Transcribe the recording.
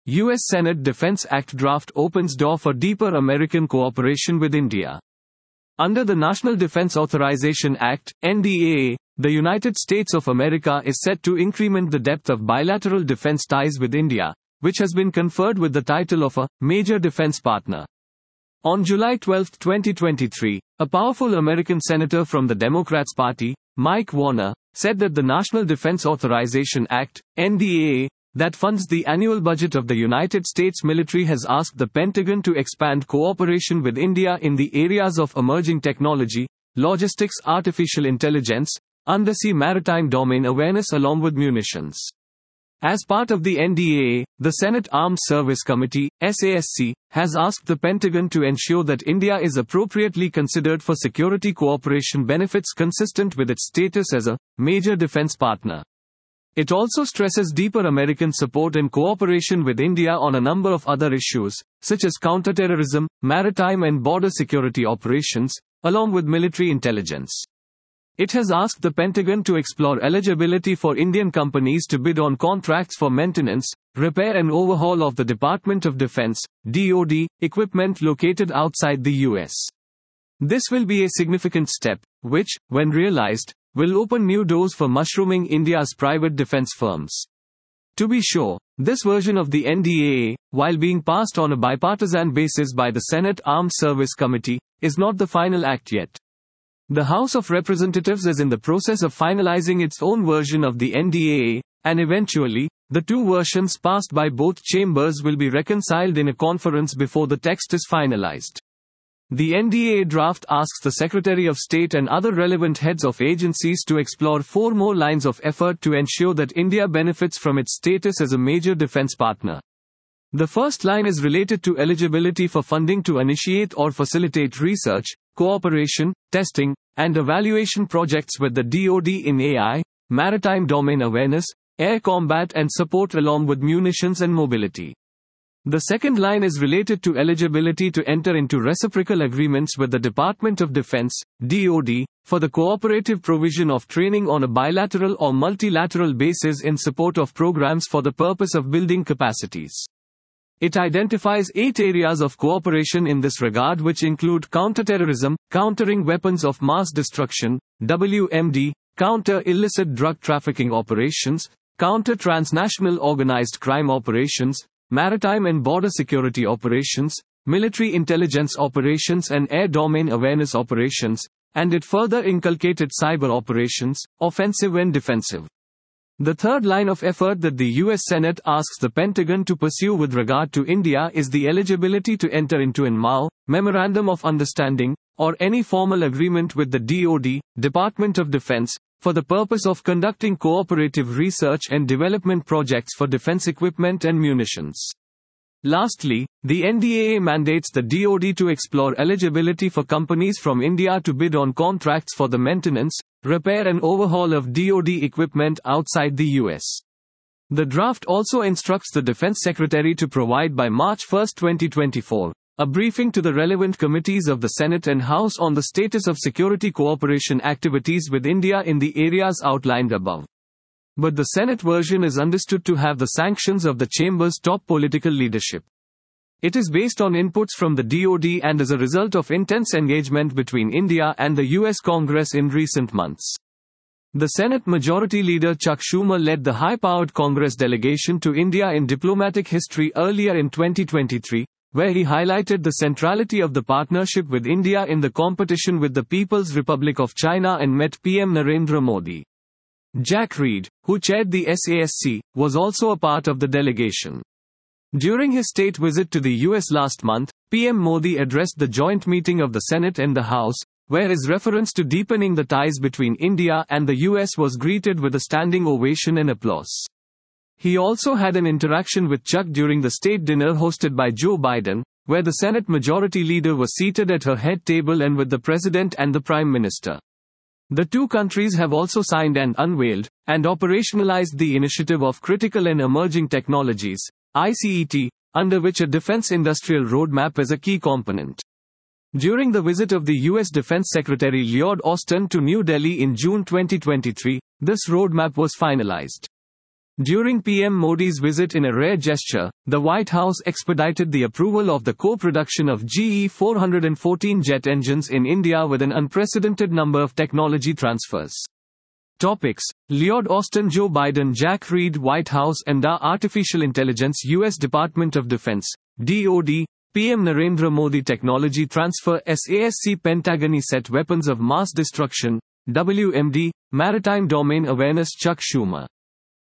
U.S. Senate Defense Act draft opens door for deeper American cooperation with India. Under the National Defense Authorization Act, NDAA, the United States of America is set to increment the depth of bilateral defense ties with India, which has been conferred with the title of a major defense partner. On July 12, 2023, a powerful American senator from the Democrats Party, Mike Warner, said that the National Defense Authorization Act, NDAA, that funds the annual budget of the United States military has asked the Pentagon to expand cooperation with India in the areas of emerging technology, logistics, artificial intelligence, undersea maritime domain awareness along with munitions. As part of the NDAA, the Senate Armed Service Committee, SASC, has asked the Pentagon to ensure that India is appropriately considered for security cooperation benefits consistent with its status as a major defense partner. It also stresses deeper American support and cooperation with India on a number of other issues, such as counterterrorism, maritime and border security operations, along with military intelligence. It has asked the Pentagon to explore eligibility for Indian companies to bid on contracts for maintenance, repair and overhaul of the Department of Defense, DoD, equipment located outside the U.S. This will be a significant step, which, when realized, will open new doors for mushrooming India's private defense firms. To be sure, this version of the NDAA, while being passed on a bipartisan basis by the Senate Armed Service Committee, is not the final act yet. The House of Representatives is in the process of finalizing its own version of the NDAA, and eventually, the two versions passed by both chambers will be reconciled in a conference before the text is finalized. The NDAA draft asks the Secretary of State and other relevant heads of agencies to explore 4 more lines of effort to ensure that India benefits from its status as a major defense partner. The first line is related to eligibility for funding to initiate or facilitate research, cooperation, testing, and evaluation projects with the DoD in AI, maritime domain awareness, air combat and support along with munitions and mobility. The second line is related to eligibility to enter into reciprocal agreements with the Department of Defense, DoD, for the cooperative provision of training on a bilateral or multilateral basis in support of programs for the purpose of building capacities. It identifies 8 areas of cooperation in this regard, which include counterterrorism, countering weapons of mass destruction, WMD, counter illicit drug trafficking operations, counter transnational organized crime operations, maritime and border security operations, military intelligence operations and air domain awareness operations, and it further inculcated cyber operations, offensive and defensive. The third line of effort that the U.S. Senate asks the Pentagon to pursue with regard to India is the eligibility to enter into an MOU, Memorandum of Understanding, or any formal agreement with the DoD, Department of Defense, for the purpose of conducting cooperative research and development projects for defense equipment and munitions. Lastly, the NDAA mandates the DoD to explore eligibility for companies from India to bid on contracts for the maintenance, repair and overhaul of DoD equipment outside the U.S. The draft also instructs the Defense Secretary to provide by March 1, 2024, a briefing to the relevant committees of the Senate and House on the status of security cooperation activities with India in the areas outlined above. But the Senate version is understood to have the sanctions of the chamber's top political leadership. It is based on inputs from the DoD and is a result of intense engagement between India and the U.S. Congress in recent months. The Senate Majority Leader Chuck Schumer led the high-powered Congress delegation to India in diplomatic history earlier in 2023, where he highlighted the centrality of the partnership with India in the competition with the People's Republic of China and met PM Narendra Modi. Jack Reed, who chaired the SASC, was also a part of the delegation. During his state visit to the US last month, PM Modi addressed the joint meeting of the Senate and the House, where his reference to deepening the ties between India and the US was greeted with a standing ovation and applause. He also had an interaction with Chuck during the state dinner hosted by Joe Biden, where the Senate Majority Leader was seated at her head table and with the President and the Prime Minister. The two countries have also signed and unveiled, and operationalized the Initiative of Critical and Emerging Technologies, ICET, under which a defense industrial roadmap is a key component. During the visit of the U.S. Defense Secretary Lloyd Austin to New Delhi in June 2023, this roadmap was finalized. During PM Modi's visit in a rare gesture, the White House expedited the approval of the co-production of GE 414 jet engines in India with an unprecedented number of technology transfers. Topics: Lloyd Austin, Joe Biden, Jack Reed, White House and Artificial Intelligence, U.S. Department of Defense, DoD, PM Narendra Modi, Technology Transfer, SASC, Pentagon, Set Weapons of Mass Destruction, WMD, Maritime Domain Awareness, Chuck Schumer.